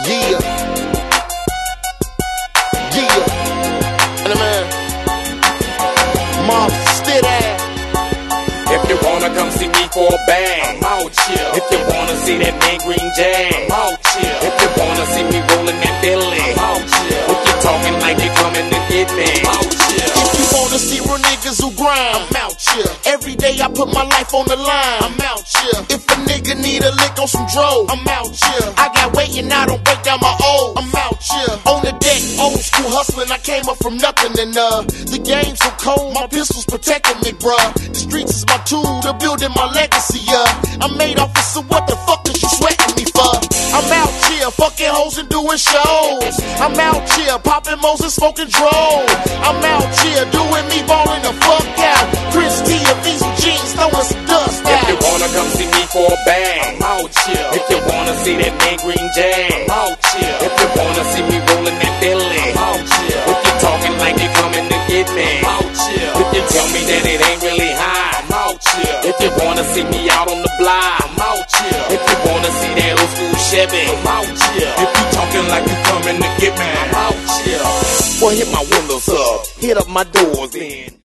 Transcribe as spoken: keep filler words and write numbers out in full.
Yeah. Yeah. And the man, Mob Steady. If you wanna come see me for a bang, I'm out here. If you wanna see that man green jag, I'm out here. If you wanna see me rolling that Billy, I'm out here. If you talking like you coming to get me, I'm out here. If you wanna see real niggas who grind, I'm out here. Every day I put my life on the line, I'm out here. If a nigga need a lick on some dro, I'm out here. I got weight and I don't break down my O's, I'm out here. On the deck, old school hustling, I came up from nothing and uh, the game's so cold, my pistols protecting me, bruh. The streets is my tool to building my legacy, yeah. I'm made off of, so what the fuck is you sweating me for? I'm out here, fucking hoes and doing shows. I'm out here, popping Moses, smoking drone. I'm out here, doing me, balling the fuck out. Chris T and Visa jeans, throwing some dust out. If you wanna come see me for a bang, I'm out here. If you wanna see that man green jag, I'm out here. If you wanna see me rolling that Billy, I'm out here. If you talking like you coming to get me, I'm out here. If you tell me that it ain't really high, I'm out here. If you wanna see me out on the block, I'm out here. If you wanna see that old school Chevy, I'm out here. If you talking like you coming to get me, I'm out here. Well, hit my windows up, hit up my doors then.